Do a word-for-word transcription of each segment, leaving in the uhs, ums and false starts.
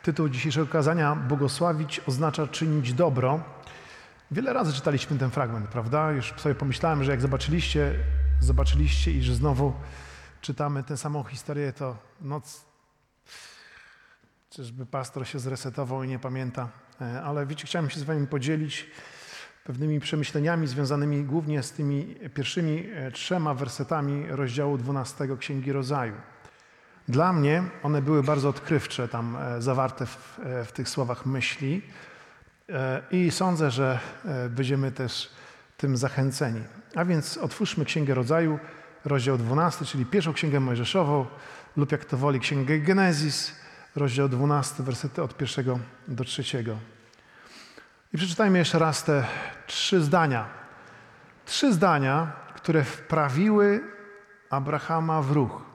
Tytuł dzisiejszego kazania błogosławić oznacza czynić dobro. Wiele razy czytaliśmy ten fragment, prawda? Już sobie pomyślałem, że jak zobaczyliście, zobaczyliście i że znowu czytamy tę samą historię, to noc, czyżby pastor się zresetował i nie pamięta. Ale wiecie, chciałem się z wami podzielić pewnymi przemyśleniami związanymi głównie z tymi pierwszymi trzema wersetami rozdziału dwunastego Księgi Rodzaju. Dla mnie one były bardzo odkrywcze, tam zawarte w, w tych słowach myśli i sądzę, że będziemy też tym zachęceni. A więc otwórzmy Księgę Rodzaju, rozdział dwunasty, czyli pierwszą Księgę Mojżeszową lub jak to woli Księgę Genezis, rozdział dwunasty, wersety od pierwszego do trzeciego. I przeczytajmy jeszcze raz te trzy zdania. Trzy zdania, które wprawiły Abrahama w ruch.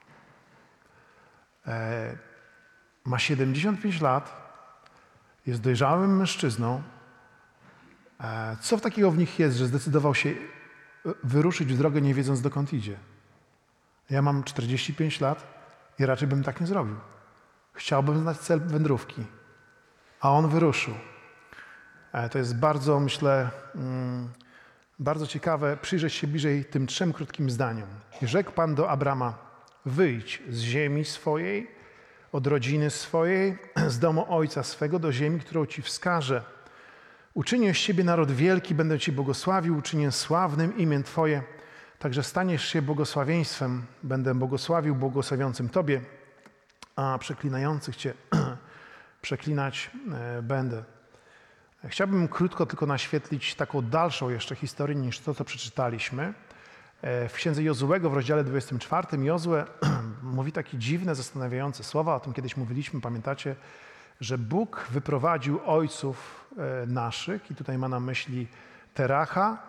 E, ma siedemdziesiąt pięć lat, jest dojrzałym mężczyzną. E, co w takiego w nich jest, że zdecydował się wyruszyć w drogę, nie wiedząc dokąd idzie? Ja mam czterdzieści pięć lat i raczej bym tak nie zrobił. Chciałbym znać cel wędrówki, a on wyruszył. E, to jest bardzo, myślę, mm, bardzo ciekawe przyjrzeć się bliżej tym trzem krótkim zdaniom. I rzekł Pan do Abrama: wyjdź z ziemi swojej, od rodziny swojej, z domu ojca swego do ziemi, którą ci wskażę. Uczynię z ciebie naród wielki, będę ci błogosławił, uczynię sławnym imię Twoje, także staniesz się błogosławieństwem. Będę błogosławił błogosławiącym Tobie, a przeklinających Cię przeklinać będę. Chciałbym krótko tylko naświetlić taką dalszą jeszcze historię niż to, co przeczytaliśmy. W Księdze Jozuego w rozdziale dwudziestym czwartym Jozue mówi takie dziwne, zastanawiające słowa. O tym kiedyś mówiliśmy, pamiętacie, że Bóg wyprowadził ojców naszych, i tutaj ma na myśli Teracha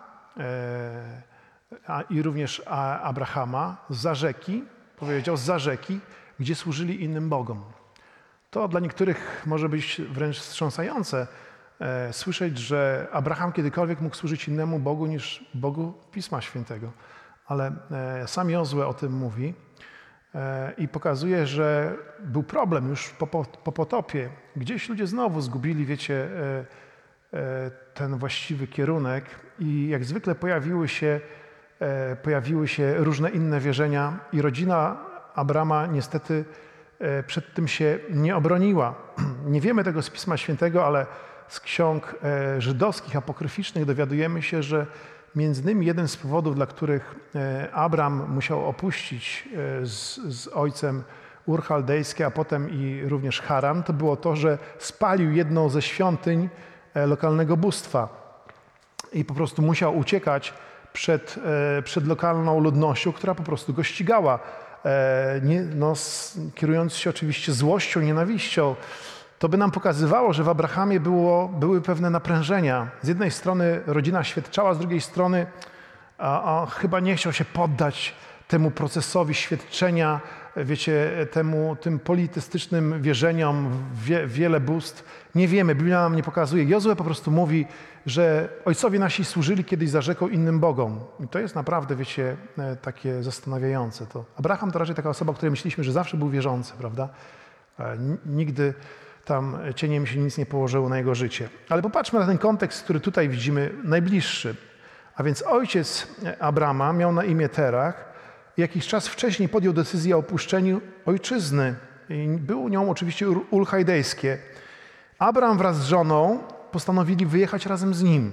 a, i również Abrahama, za rzeki, powiedział za rzeki, gdzie służyli innym bogom. To dla niektórych może być wręcz wstrząsające, e, słyszeć, że Abraham kiedykolwiek mógł służyć innemu Bogu niż Bogu Pisma Świętego. Ale e, sam Jozue o tym mówi e, i pokazuje, że był problem już po, po, po potopie. Gdzieś ludzie znowu zgubili, wiecie, e, e, ten właściwy kierunek i jak zwykle pojawiły się, e, pojawiły się różne inne wierzenia i rodzina Abrama niestety e, przed tym się nie obroniła. Nie wiemy tego z Pisma Świętego, ale z ksiąg e, żydowskich, apokryficznych dowiadujemy się, że między innymi jeden z powodów, dla których Abram musiał opuścić z, z ojcem Ur Chaldejskie, a potem i również Haran, to było to, że spalił jedną ze świątyń lokalnego bóstwa i po prostu musiał uciekać przed, przed lokalną ludnością, która po prostu go ścigała, nie, no, kierując się oczywiście złością, nienawiścią. To by nam pokazywało, że w Abrahamie było, były pewne naprężenia. Z jednej strony rodzina świadczała, z drugiej strony a, a, chyba nie chciał się poddać temu procesowi świadczenia, wiecie, temu, tym politystycznym wierzeniom w wie, wiele bóstw. Nie wiemy, Biblia nam nie pokazuje. Jozue po prostu mówi, że ojcowie nasi służyli kiedyś za rzeką innym bogom. I to jest naprawdę, wiecie, takie zastanawiające. To Abraham to raczej taka osoba, o której myśleliśmy, że zawsze był wierzący, prawda? Nigdy tam cieniem się nic nie położyło na jego życie. Ale popatrzmy na ten kontekst, który tutaj widzimy najbliższy. A więc ojciec Abrama miał na imię Terach i jakiś czas wcześniej podjął decyzję o opuszczeniu ojczyzny. I było nią oczywiście Ur Chaldejskie. Abram wraz z żoną postanowili wyjechać razem z nim.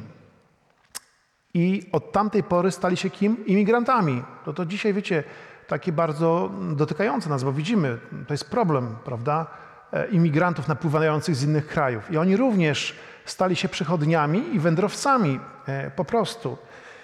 I od tamtej pory stali się kim? Imigrantami. To, to dzisiaj, wiecie, takie bardzo dotykające nas, bo widzimy, to jest problem, prawda? Imigrantów napływających z innych krajów. I oni również stali się przechodniami i wędrowcami po prostu.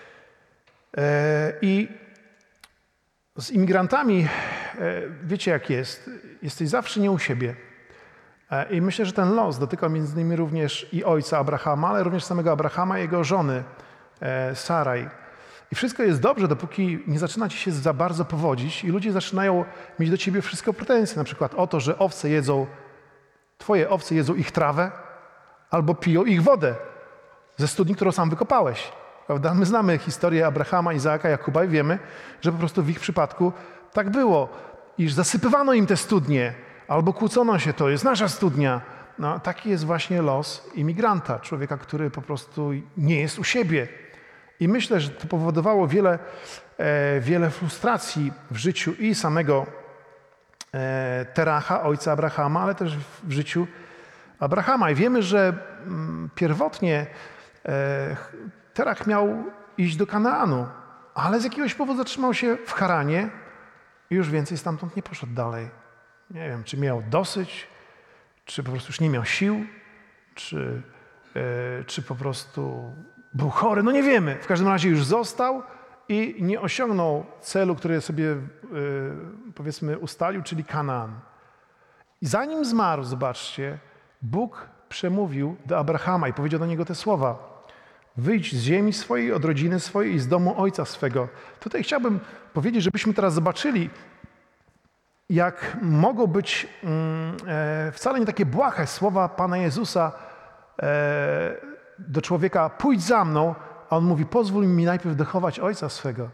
I z imigrantami, wiecie jak jest, jesteś zawsze nie u siebie. I myślę, że ten los dotykał między innymi również i ojca Abrahama, ale również samego Abrahama i jego żony Saraj. I wszystko jest dobrze, dopóki nie zaczyna ci się za bardzo powodzić i ludzie zaczynają mieć do ciebie wszystko pretensje. Na przykład o to, że owce jedzą, twoje owce jedzą ich trawę albo piją ich wodę ze studni, którą sam wykopałeś. Prawda? My znamy historię Abrahama, Izaaka, Jakuba i wiemy, że po prostu w ich przypadku tak było, iż zasypywano im te studnie, albo kłócono się, to jest nasza studnia. No, taki jest właśnie los imigranta, człowieka, który po prostu nie jest u siebie. I myślę, że to powodowało wiele, e, wiele frustracji w życiu i samego e, Teracha, ojca Abrahama, ale też w życiu Abrahama. I wiemy, że mm, pierwotnie e, Terach miał iść do Kanaanu, ale z jakiegoś powodu zatrzymał się w Haranie i już więcej stamtąd nie poszedł dalej. Nie wiem, czy miał dosyć, czy po prostu już nie miał sił, czy, e, czy po prostu był chory, no nie wiemy. W każdym razie już został i nie osiągnął celu, który sobie e, powiedzmy ustalił, czyli Kanaan. I zanim zmarł, zobaczcie, Bóg przemówił do Abrahama i powiedział do niego te słowa. Wyjdź z ziemi swojej, od rodziny swojej i z domu ojca swego. Tutaj chciałbym powiedzieć, żebyśmy teraz zobaczyli, jak mogą być mm, e, wcale nie takie błahe słowa Pana Jezusa e, do człowieka, pójdź za mną, a on mówi, pozwól mi najpierw dochować ojca swego.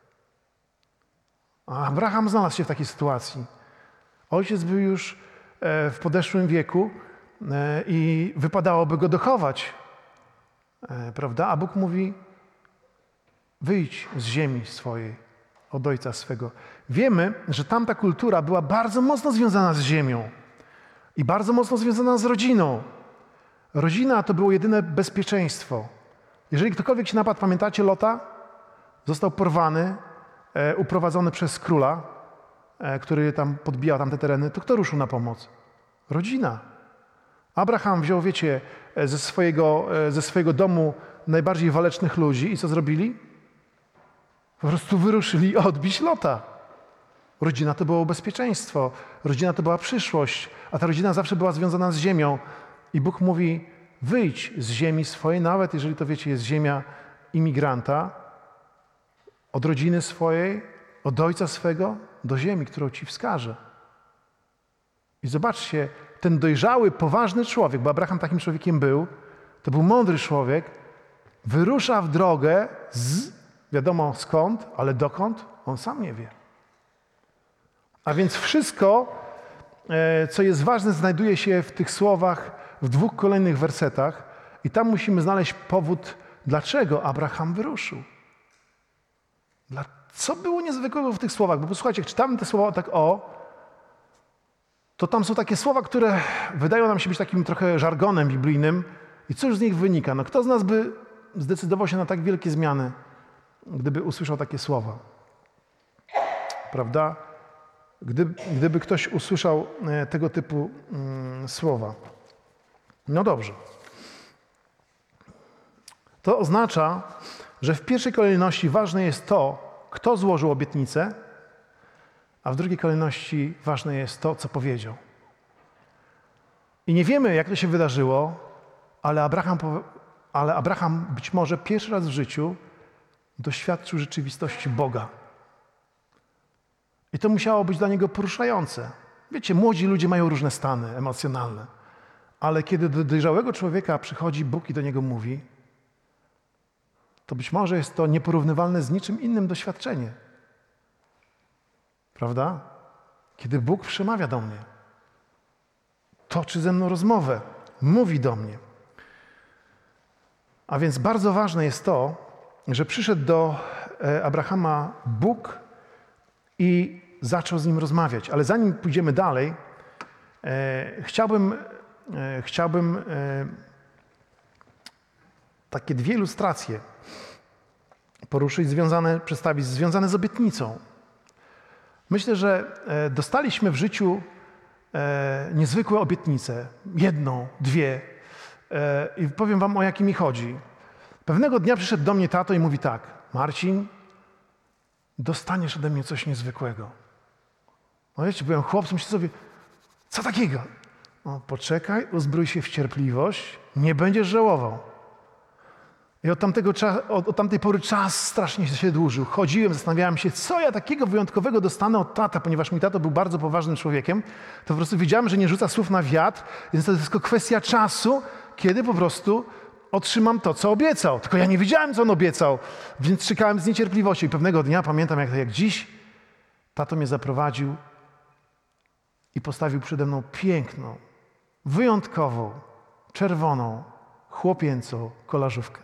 A Abraham znalazł się w takiej sytuacji. Ojciec był już e, w podeszłym wieku e, i wypadałoby go dochować, e, prawda? A Bóg mówi, wyjdź z ziemi swojej, od ojca swego. Wiemy, że tamta kultura była bardzo mocno związana z ziemią i bardzo mocno związana z rodziną. Rodzina to było jedyne bezpieczeństwo. Jeżeli ktokolwiek się napadł, pamiętacie Lota? Został porwany, e, uprowadzony przez króla, e, który tam podbijał tamte tereny, to kto ruszył na pomoc? Rodzina. Abraham wziął, wiecie, ze swojego, e, ze swojego domu najbardziej walecznych ludzi i co zrobili? Po prostu wyruszyli odbić Lota. Rodzina to było bezpieczeństwo, rodzina to była przyszłość, a ta rodzina zawsze była związana z ziemią. I Bóg mówi, wyjdź z ziemi swojej, nawet jeżeli to wiecie, jest ziemia imigranta, od rodziny swojej, od ojca swego, do ziemi, którą ci wskaże. I zobaczcie, ten dojrzały, poważny człowiek, bo Abraham takim człowiekiem był, to był mądry człowiek, wyrusza w drogę z, wiadomo skąd, ale dokąd, on sam nie wie. A więc wszystko, co jest ważne, znajduje się w tych słowach w dwóch kolejnych wersetach i tam musimy znaleźć powód, dlaczego Abraham wyruszył. Dla, co było niezwykłego w tych słowach? Bo posłuchajcie, jak czytamy te słowa tak o, to tam są takie słowa, które wydają nam się być takim trochę żargonem biblijnym i cóż z nich wynika? No kto z nas by zdecydował się na tak wielkie zmiany, gdyby usłyszał takie słowa? Prawda? Gdyby, gdyby ktoś usłyszał tego typu mm, słowa. No dobrze. To oznacza, że w pierwszej kolejności ważne jest to, kto złożył obietnicę, a w drugiej kolejności ważne jest to, co powiedział. I nie wiemy, jak to się wydarzyło, ale Abraham, ale Abraham być może pierwszy raz w życiu doświadczył rzeczywistości Boga. I to musiało być dla niego poruszające. Wiecie, młodzi ludzie mają różne stany emocjonalne, ale kiedy do dojrzałego człowieka przychodzi Bóg i do niego mówi, to być może jest to nieporównywalne z niczym innym doświadczenie. Prawda? Kiedy Bóg przemawia do mnie, toczy ze mną rozmowę, mówi do mnie. A więc bardzo ważne jest to, że przyszedł do Abrahama Bóg i zaczął z nim rozmawiać. Ale zanim pójdziemy dalej, e, chciałbym, e, chciałbym e, takie dwie ilustracje poruszyć, związane, przedstawić, związane z obietnicą. Myślę, że e, dostaliśmy w życiu e, niezwykłe obietnice. Jedną, dwie. E, I powiem wam, o jakie mi chodzi. Pewnego dnia przyszedł do mnie tato i mówi tak, Marcin, dostaniesz ode mnie coś niezwykłego. No wiecie, byłem chłopcem, myślę sobie, co takiego? No, poczekaj, uzbrój się w cierpliwość, nie będziesz żałował. I od, tamtego cza- od, od tamtej pory czas strasznie się dłużył. Chodziłem, zastanawiałem się, co ja takiego wyjątkowego dostanę od tata, ponieważ mój tato był bardzo poważnym człowiekiem, to po prostu wiedziałem, że nie rzuca słów na wiatr, więc to jest tylko kwestia czasu, kiedy po prostu otrzymam to, co obiecał. Tylko ja nie wiedziałem, co on obiecał, więc czekałem z niecierpliwością. I pewnego dnia, pamiętam jak, jak dziś, tato mnie zaprowadził i postawił przede mną piękną, wyjątkową, czerwoną, chłopięcą kolażówkę.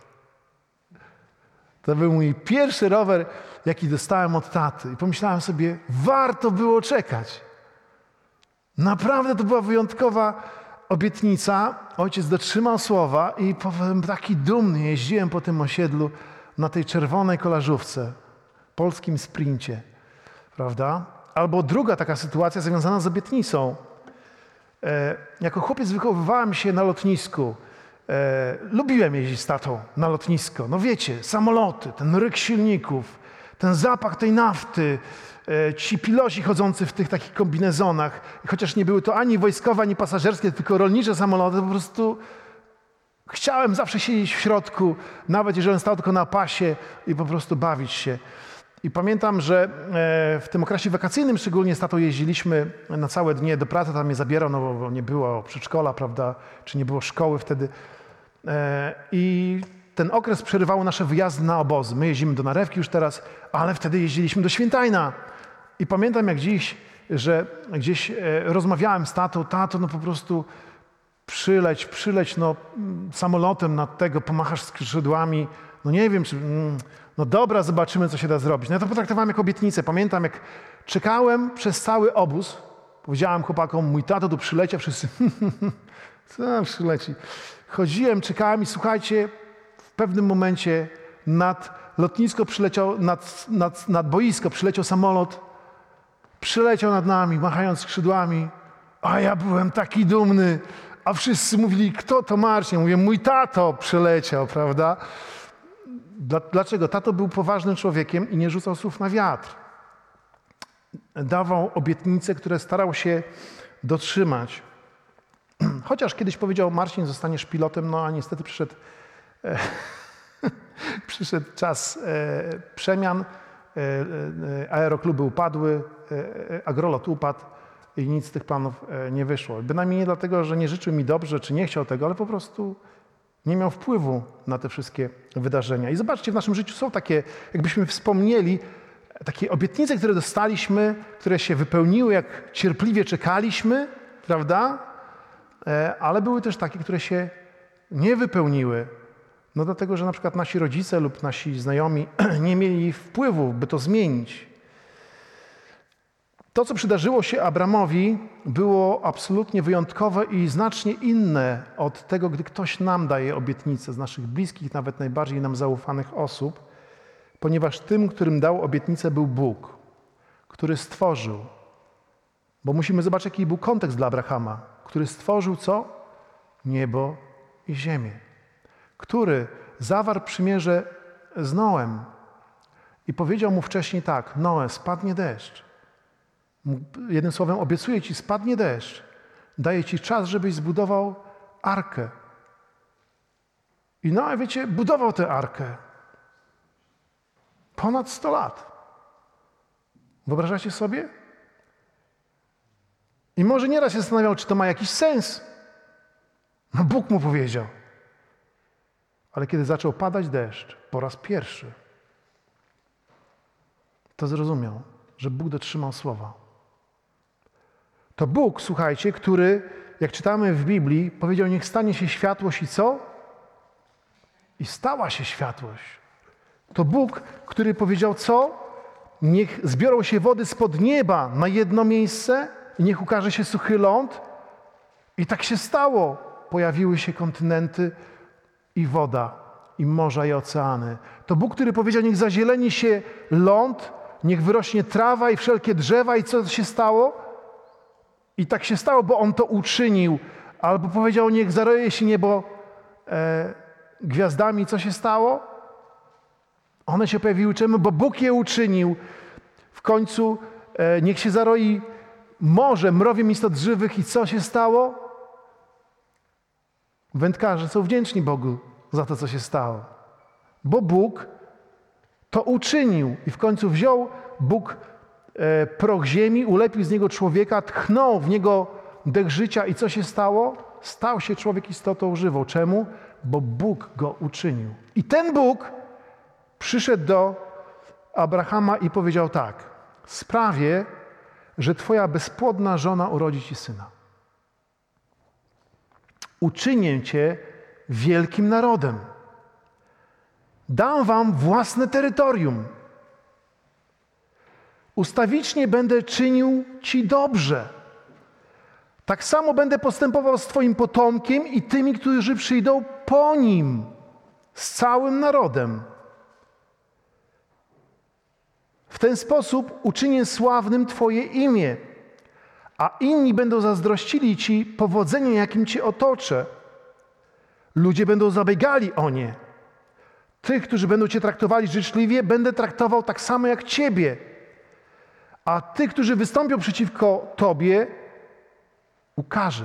To był mój pierwszy rower, jaki dostałem od taty. I pomyślałem sobie, warto było czekać. Naprawdę to była wyjątkowa obietnica. Ojciec dotrzymał słowa i byłem taki dumny. Jeździłem po tym osiedlu na tej czerwonej kolażówce, polskim sprincie, prawda? Albo druga taka sytuacja związana z obietnicą. E, jako chłopiec wychowywałem się na lotnisku. E, lubiłem jeździć z tatą na lotnisko. No wiecie, samoloty, ten ryk silników, ten zapach tej nafty, e, ci piloci chodzący w tych takich kombinezonach. I chociaż nie były to ani wojskowe, ani pasażerskie, tylko rolnicze samoloty, po prostu chciałem zawsze siedzieć w środku, nawet jeżeli on stał tylko na pasie i po prostu bawić się. I pamiętam, że w tym okresie wakacyjnym szczególnie z tatą jeździliśmy na całe dnie do pracy, tam mnie zabierał, no bo nie było przedszkola, prawda, czy nie było szkoły wtedy. I ten okres przerywało nasze wyjazdy na obozy. My jeździmy do Narewki już teraz, ale wtedy jeździliśmy do Świętajna. I pamiętam jak dziś, że gdzieś rozmawiałem z tatą, tato, no po prostu przyleć, przyleć no samolotem nad tego, pomachasz skrzydłami, no nie wiem, czy... No dobra, zobaczymy, co się da zrobić. No ja to potraktowałem jako obietnicę. Pamiętam, jak czekałem przez cały obóz, powiedziałem chłopakom, mój tato tu przyleciał, wszyscy co przyleci. Chodziłem, czekałem i słuchajcie, w pewnym momencie nad lotnisko przyleciał, nad, nad, nad boisko przyleciał samolot, przyleciał nad nami, machając skrzydłami, a ja byłem taki dumny, a wszyscy mówili, kto to Marcin? Mówię, mój tato przyleciał, prawda? Dlaczego? Tato był poważnym człowiekiem i nie rzucał słów na wiatr. Dawał obietnice, które starał się dotrzymać. Chociaż kiedyś powiedział, Marcin, zostaniesz pilotem, no a niestety przyszedł, e, przyszedł czas e, przemian, e, e, aerokluby upadły, e, agrolot upadł i nic z tych planów e, nie wyszło. Bynajmniej nie dlatego, że nie życzył mi dobrze, czy nie chciał tego, ale po prostu nie miał wpływu na te wszystkie wydarzenia. I zobaczcie, w naszym życiu są takie, jakbyśmy wspomnieli, takie obietnice, które dostaliśmy, które się wypełniły, jak cierpliwie czekaliśmy, prawda? Ale były też takie, które się nie wypełniły. No dlatego, że na przykład nasi rodzice lub nasi znajomi nie mieli wpływu, by to zmienić. To, co przydarzyło się Abramowi, było absolutnie wyjątkowe i znacznie inne od tego, gdy ktoś nam daje obietnicę z naszych bliskich, nawet najbardziej nam zaufanych osób, ponieważ tym, którym dał obietnicę, był Bóg, który stworzył. Bo musimy zobaczyć, jaki był kontekst dla Abrahama, który stworzył co? Niebo i ziemię. Który zawarł przymierze z Noem i powiedział mu wcześniej tak, Noe, spadnie deszcz. Jednym słowem, obiecuję ci, spadnie deszcz. Daję ci czas, żebyś zbudował arkę. I Noe, wiecie, budował tę arkę. Ponad sto lat. Wyobrażacie sobie? I może nieraz się zastanawiał, czy to ma jakiś sens. No Bóg mu powiedział. Ale kiedy zaczął padać deszcz po raz pierwszy, to zrozumiał, że Bóg dotrzymał słowa. To Bóg, słuchajcie, który, jak czytamy w Biblii, powiedział, niech stanie się światłość i co? I stała się światłość. To Bóg, który powiedział co? Niech zbiorą się wody spod nieba na jedno miejsce i niech ukaże się suchy ląd. I tak się stało. Pojawiły się kontynenty i woda, i morza, i oceany. To Bóg, który powiedział, niech zazieleni się ląd, niech wyrośnie trawa i wszelkie drzewa. I co się stało? I tak się stało, bo On to uczynił. Albo powiedział, niech zaroje się niebo e, gwiazdami. Co się stało? One się pojawiły czemu? Bo Bóg je uczynił. W końcu e, niech się zaroi morze mrowiem istot żywych. I co się stało? Wędkarze są wdzięczni Bogu za to, co się stało. Bo Bóg to uczynił. I w końcu wziął Bóg e, proch ziemi, ulepił z niego człowieka, tchnął w niego dech życia. I co się stało? Stał się człowiek istotą żywą. Czemu? Bo Bóg go uczynił. I ten Bóg przyszedł do Abrahama i powiedział tak, sprawię, że twoja bezpłodna żona urodzi ci syna. Uczynię cię wielkim narodem. Dam wam własne terytorium. Ustawicznie będę czynił ci dobrze. Tak samo będę postępował z twoim potomkiem i tymi, którzy przyjdą po nim, z całym narodem. W ten sposób uczynię sławnym twoje imię, a inni będą zazdrościli ci powodzenia, jakim cię otoczę. Ludzie będą zabiegali o nie. Tych, którzy będą cię traktowali życzliwie, będę traktował tak samo jak ciebie. A tych, którzy wystąpią przeciwko tobie, ukażę.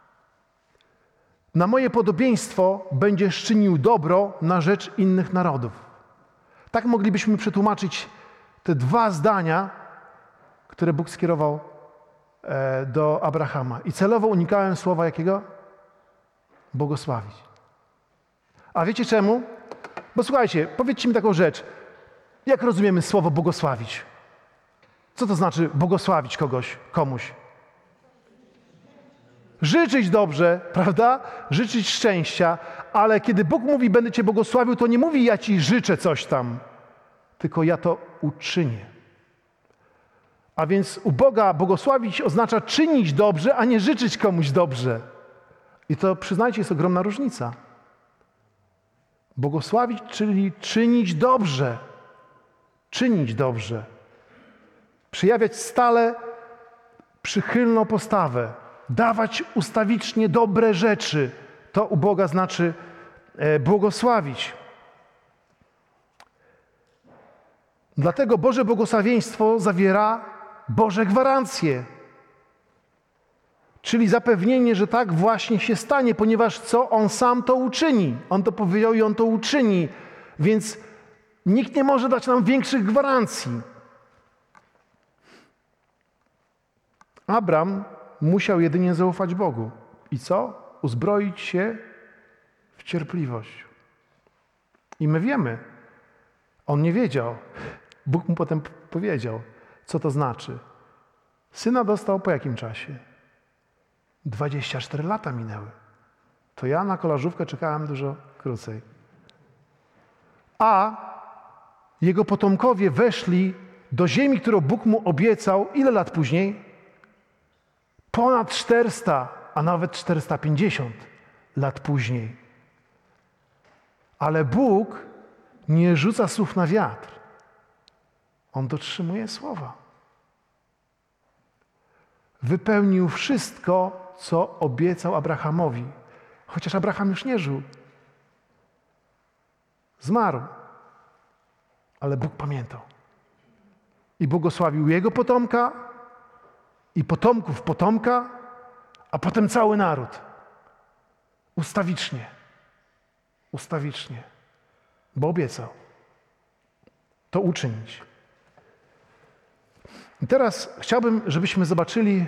Na moje podobieństwo będziesz czynił dobro na rzecz innych narodów. Tak moglibyśmy przetłumaczyć te dwa zdania, które Bóg skierował do Abrahama. I celowo unikałem słowa jakiego? Błogosławić. A wiecie czemu? Bo słuchajcie, powiedzcie mi taką rzecz. Jak rozumiemy słowo błogosławić? Co to znaczy błogosławić kogoś, komuś? Życzyć dobrze, prawda? Życzyć szczęścia, ale kiedy Bóg mówi, będę cię błogosławił, to nie mówi, ja ci życzę coś tam, tylko ja to uczynię. A więc u Boga błogosławić oznacza czynić dobrze, a nie życzyć komuś dobrze. I to, przyznajcie, jest ogromna różnica. Błogosławić, czyli czynić dobrze. Czynić dobrze. Przejawiać stale przychylną postawę. Dawać ustawicznie dobre rzeczy. To u Boga znaczy e, błogosławić. Dlatego Boże błogosławieństwo zawiera Boże gwarancje. Czyli zapewnienie, że tak właśnie się stanie, ponieważ co? On sam to uczyni. On to powiedział i On to uczyni. Więc nikt nie może dać nam większych gwarancji. Abram musiał jedynie zaufać Bogu. I co? Uzbroić się w cierpliwość. I my wiemy. On nie wiedział. Bóg mu potem powiedział, co to znaczy. Syna dostał po jakim czasie? dwadzieścia cztery lata minęły. To ja na kolażówkę czekałem dużo krócej. A jego potomkowie weszli do ziemi, którą Bóg mu obiecał. Ile lat później? Ponad czterysta, a nawet czterysta pięćdziesiąt lat później. Ale Bóg nie rzuca słów na wiatr. On dotrzymuje słowa. Wypełnił wszystko, co obiecał Abrahamowi. Chociaż Abraham już nie żył. Zmarł. Ale Bóg pamiętał. I błogosławił jego potomka i potomków potomka, a potem cały naród. Ustawicznie. Ustawicznie. Bo obiecał to uczynić. I teraz chciałbym, żebyśmy zobaczyli,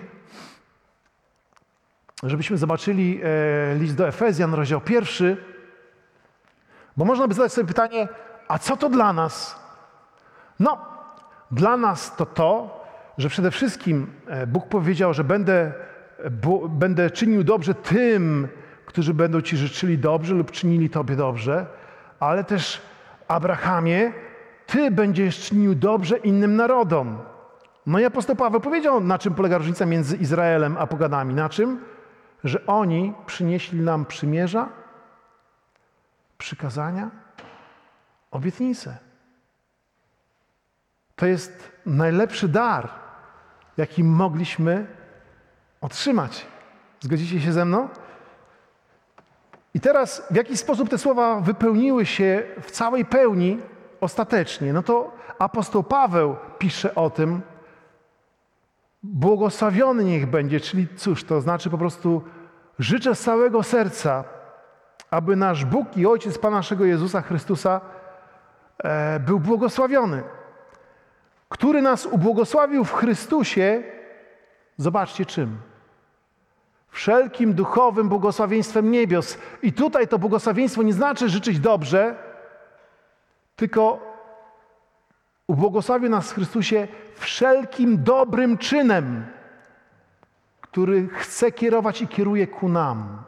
żebyśmy zobaczyli e, list do Efezjan, rozdział pierwszy, bo można by zadać sobie pytanie, a co to dla nas? No, dla nas to to, że przede wszystkim Bóg powiedział, że będę, bo, będę czynił dobrze tym, którzy będą ci życzyli dobrze lub czynili tobie dobrze, ale też Abrahamie, ty będziesz czynił dobrze innym narodom. No i apostoł Paweł powiedział, na czym polega różnica między Izraelem a poganami. Na czym? Że oni przynieśli nam przymierza, przykazania, obietnice. To jest najlepszy dar, jaki mogliśmy otrzymać. Zgodzicie się ze mną? I teraz w jaki sposób te słowa wypełniły się w całej pełni ostatecznie? No to apostoł Paweł pisze o tym, błogosławiony niech będzie, czyli cóż, to znaczy po prostu życzę z całego serca, aby nasz Bóg i Ojciec Pana naszego Jezusa Chrystusa e, był błogosławiony, który nas ubłogosławił w Chrystusie, zobaczcie czym? Wszelkim duchowym błogosławieństwem niebios. I tutaj to błogosławieństwo nie znaczy życzyć dobrze, tylko ubłogosławił nas w Chrystusie wszelkim dobrym czynem, który chce kierować i kieruje ku nam.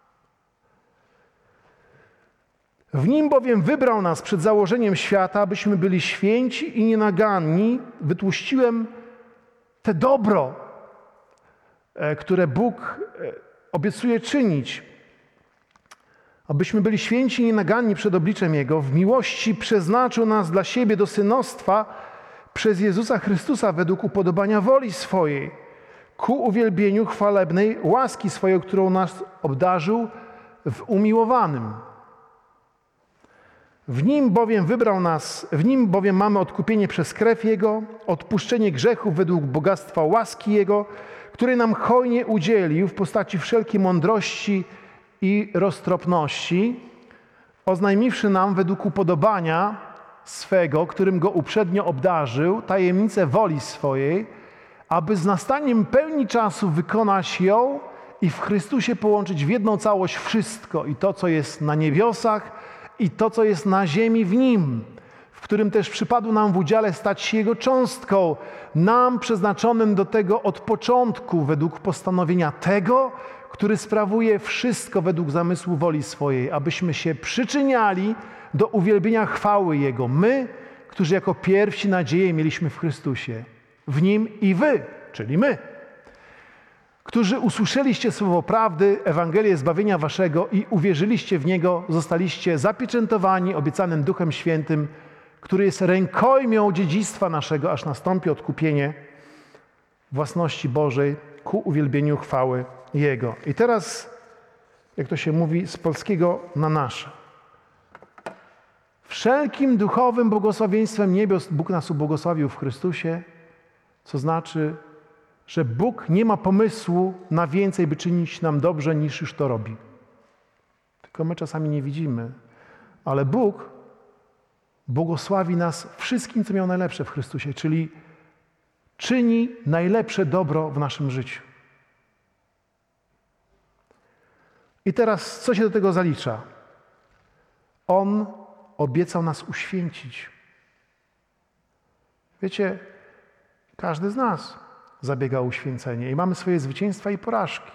W Nim bowiem wybrał nas przed założeniem świata, abyśmy byli święci i nienaganni. Wytłuściłem te dobro, które Bóg obiecuje czynić. Abyśmy byli święci i nienaganni przed obliczem Jego. W miłości przeznaczył nas dla siebie do synostwa przez Jezusa Chrystusa według upodobania woli swojej, ku uwielbieniu chwalebnej łaski swojej, którą nas obdarzył w umiłowanym. W Nim bowiem wybrał nas, w Nim bowiem mamy odkupienie przez krew Jego, odpuszczenie grzechów według bogactwa łaski Jego, której nam hojnie udzielił w postaci wszelkiej mądrości i roztropności, oznajmiwszy nam według upodobania swego, którym Go uprzednio obdarzył, tajemnicę woli swojej, aby z nastaniem pełni czasu wykonać ją i w Chrystusie połączyć w jedną całość wszystko, i to, co jest na niebiosach, i to, co jest na ziemi w Nim, w którym też przypadło nam w udziale stać się Jego cząstką, nam przeznaczonym do tego od początku według postanowienia tego, który sprawuje wszystko według zamysłu woli swojej, abyśmy się przyczyniali do uwielbienia chwały Jego. My, którzy jako pierwsi nadzieję mieliśmy w Chrystusie. W Nim i wy, czyli my, którzy usłyszeliście słowo prawdy, Ewangelię zbawienia waszego i uwierzyliście w Niego, zostaliście zapieczętowani obiecanym Duchem Świętym, który jest rękojmią dziedzictwa naszego, aż nastąpi odkupienie własności Bożej ku uwielbieniu chwały Jego. I teraz, jak to się mówi, z polskiego na nasze. Wszelkim duchowym błogosławieństwem niebios Bóg nas ubłogosławił w Chrystusie, co znaczy, że Bóg nie ma pomysłu na więcej, by czynić nam dobrze, niż już to robi. Tylko my czasami nie widzimy. Ale Bóg błogosławi nas wszystkim, co miał najlepsze w Chrystusie, czyli czyni najlepsze dobro w naszym życiu. I teraz, co się do tego zalicza? On obiecał nas uświęcić. Wiecie, każdy z nas zabiega o uświęcenie i mamy swoje zwycięstwa i porażki.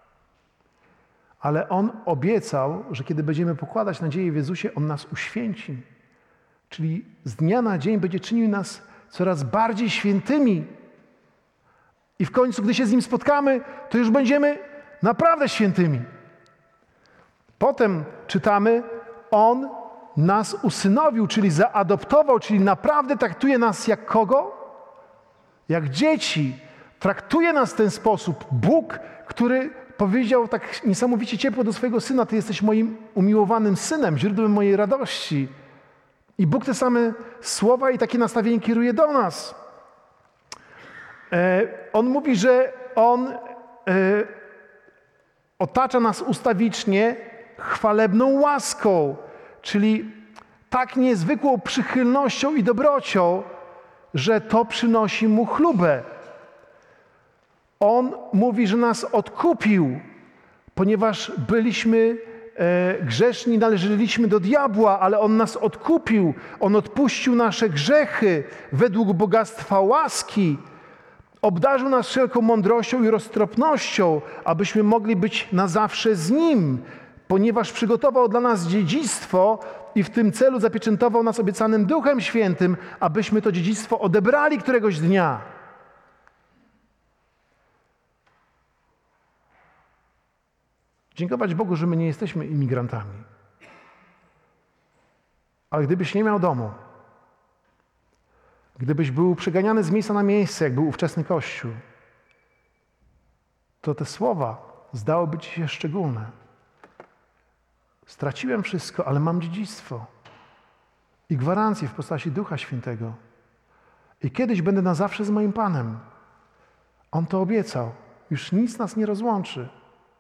Ale On obiecał, że kiedy będziemy pokładać nadzieję w Jezusie, On nas uświęci. Czyli z dnia na dzień będzie czynił nas coraz bardziej świętymi. I w końcu, gdy się z Nim spotkamy, to już będziemy naprawdę świętymi. Potem czytamy, On nas usynowił, czyli zaadoptował, czyli naprawdę traktuje nas jak kogo? Jak dzieci. Traktuje nas w ten sposób. Bóg, który powiedział tak niesamowicie ciepło do swojego Syna: Ty jesteś moim umiłowanym Synem, źródłem mojej radości. I Bóg te same słowa i takie nastawienie kieruje do nas. E, on mówi, że On e, otacza nas ustawicznie chwalebną łaską, czyli tak niezwykłą przychylnością i dobrocią, że to przynosi Mu chlubę. On mówi, że nas odkupił, ponieważ byliśmy e, grzeszni, należeliśmy do diabła, ale On nas odkupił. On odpuścił nasze grzechy według bogactwa łaski. Obdarzył nas wszelką mądrością i roztropnością, abyśmy mogli być na zawsze z Nim, ponieważ przygotował dla nas dziedzictwo i w tym celu zapieczętował nas obiecanym Duchem Świętym, abyśmy to dziedzictwo odebrali któregoś dnia. Dziękować Bogu, że my nie jesteśmy imigrantami. Ale gdybyś nie miał domu, gdybyś był przeganiany z miejsca na miejsce, jak był ówczesny Kościół, to te słowa zdałyby ci się szczególne. Straciłem wszystko, ale mam dziedzictwo i gwarancję w postaci Ducha Świętego. I kiedyś będę na zawsze z moim Panem. On to obiecał. Już nic nas nie rozłączy.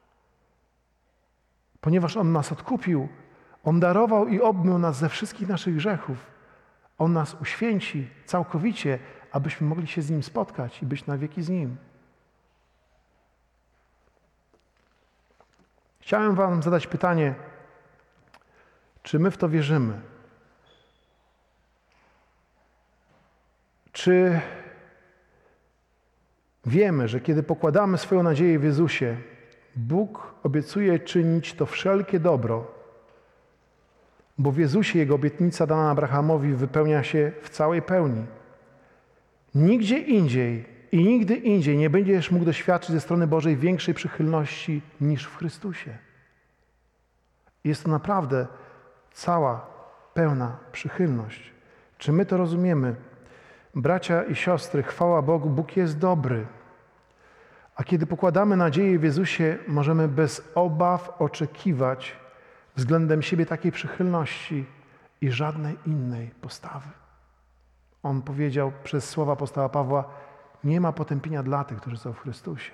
Ponieważ On nas odkupił, On darował i obmył nas ze wszystkich naszych grzechów. On nas uświęci całkowicie, abyśmy mogli się z Nim spotkać i być na wieki z Nim. Chciałem wam zadać pytanie, czy my w to wierzymy? Czy wiemy, że kiedy pokładamy swoją nadzieję w Jezusie, Bóg obiecuje czynić to wszelkie dobro, bo w Jezusie Jego obietnica dana Abrahamowi wypełnia się w całej pełni. Nigdzie indziej i nigdy indziej nie będziesz mógł doświadczyć ze strony Bożej większej przychylności niż w Chrystusie. Jest to naprawdę cała, pełna przychylność. Czy my to rozumiemy? Bracia i siostry, chwała Bogu, Bóg jest dobry. A kiedy pokładamy nadzieję w Jezusie, możemy bez obaw oczekiwać względem siebie takiej przychylności i żadnej innej postawy. On powiedział przez słowa apostoła Pawła: nie ma potępienia dla tych, którzy są w Chrystusie.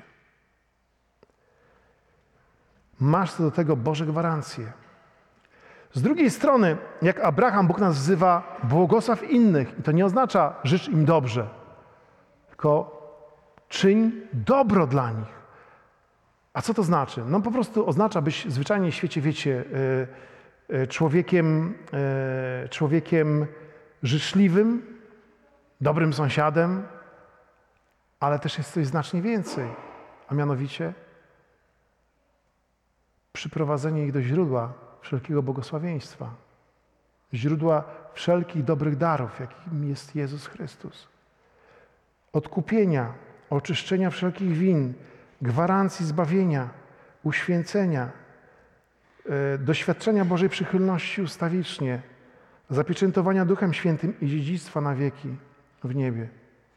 Masz co do tego Boże gwarancje. Z drugiej strony, jak Abraham, Bóg nas wzywa: błogosław innych. I to nie oznacza życz im dobrze, tylko czyń dobro dla nich. A co to znaczy? No po prostu oznacza być zwyczajnie w świecie, wiecie, człowiekiem, człowiekiem życzliwym, dobrym sąsiadem, ale też jest coś znacznie więcej, a mianowicie przyprowadzenie ich do źródła wszelkiego błogosławieństwa, źródła wszelkich dobrych darów, jakim jest Jezus Chrystus. Odkupienia, oczyszczenia wszelkich win, gwarancji zbawienia, uświęcenia, e, doświadczenia Bożej przychylności ustawicznie, zapieczętowania Duchem Świętym i dziedzictwa na wieki w niebie.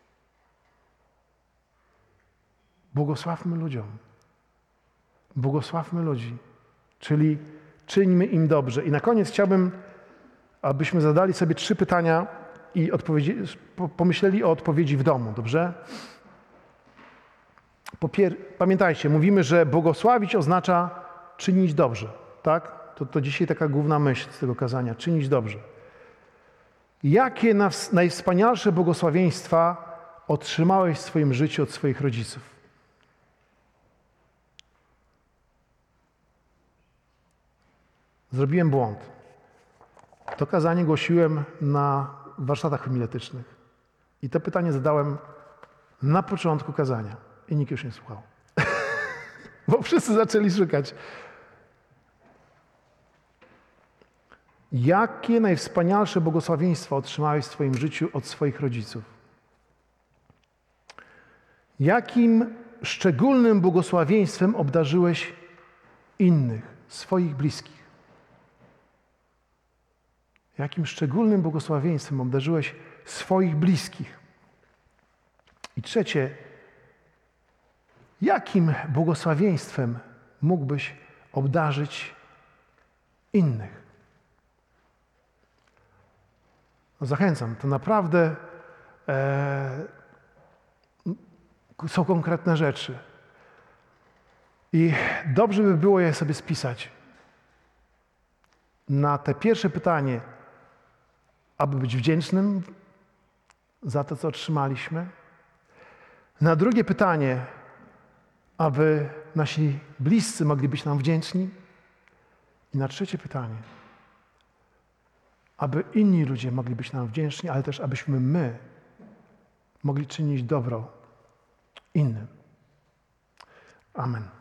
Błogosławmy ludziom. Błogosławmy ludzi, czyli czyńmy im dobrze. I na koniec chciałbym, abyśmy zadali sobie trzy pytania i odpowiedzi, pomyśleli o odpowiedzi w domu, dobrze? Po pier- Pamiętajcie, mówimy, że błogosławić oznacza czynić dobrze, tak? To, to dzisiaj taka główna myśl z tego kazania, czynić dobrze. Jakie nas, najwspanialsze błogosławieństwa otrzymałeś w swoim życiu od swoich rodziców? Zrobiłem błąd. To kazanie głosiłem na warsztatach homiletycznych. I to pytanie zadałem na początku kazania. I nikt już nie słuchał. Bo wszyscy zaczęli szukać. Jakie najwspanialsze błogosławieństwa otrzymałeś w swoim życiu od swoich rodziców? Jakim szczególnym błogosławieństwem obdarzyłeś innych, swoich bliskich? Jakim szczególnym błogosławieństwem obdarzyłeś swoich bliskich? I trzecie, jakim błogosławieństwem mógłbyś obdarzyć innych? No zachęcam, to naprawdę e, są konkretne rzeczy. I dobrze by było je sobie spisać. Na te pierwsze pytanie, aby być wdzięcznym za to, co otrzymaliśmy. Na drugie pytanie, aby nasi bliscy mogli być nam wdzięczni. I na trzecie pytanie, aby inni ludzie mogli być nam wdzięczni, ale też abyśmy my mogli czynić dobro innym. Amen.